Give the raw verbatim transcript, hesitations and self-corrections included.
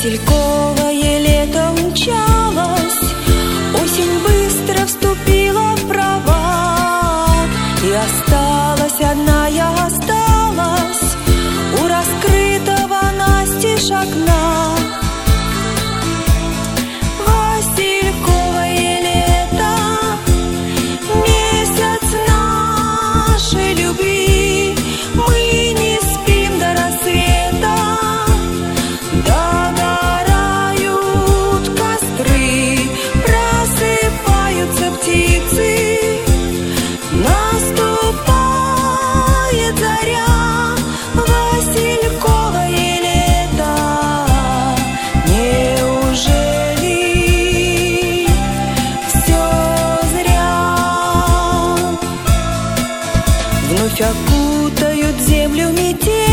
Васильковое лето умчалось, осень быстро вступила в права, и осталась одна я осталась у раскрытого настежь окна. Васильковое лето, месяц нашей любви, мы не спим до рассвета, догорают костры, просыпаются птицы, наступает заря. Васильковое лето, неужели все зря? Вновь окутают землю метель,